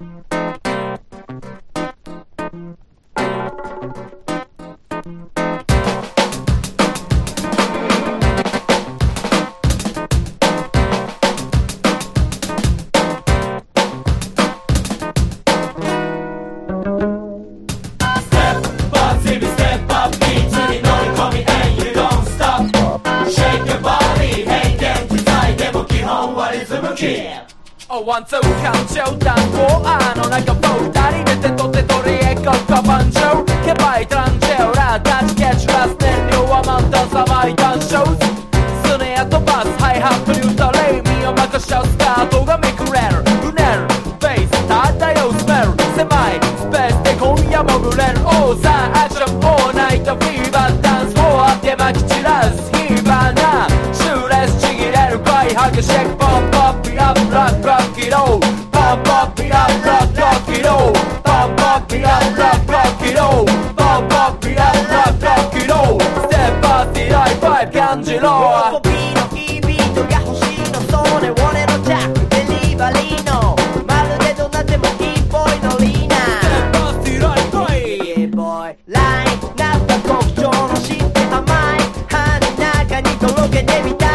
ワンツー感情単語の中も二人で手と手取りエコカバンジョーケバイトランジェオラダチケチュラス燃料は満タンサバイダンショースネアとバスハイハットリュータレイ身を任しちゃうスカートがめくれるうねるフェイス漂うスメル狭いスペースで今夜もぐれるオーザーアクションオーナイトフィーバーダンスフォー当てまき散らすヒーバーなシューレスちぎれるバイハグシェイクポンポッピアップラックラッキーローPump up it up, rock, rock it all. Pump up it up, rock, rock it all. Pump up it up, rock, rock it all. Step up the high five 感じろ。 喜びの日々が欲しいのそれ俺のジャックデリバリーのまるでどなってもいいボーイのリーナ。 Step up the high five. Yeah boy. ラインナッパ国境の知って甘い歯の中にとろけてみたい。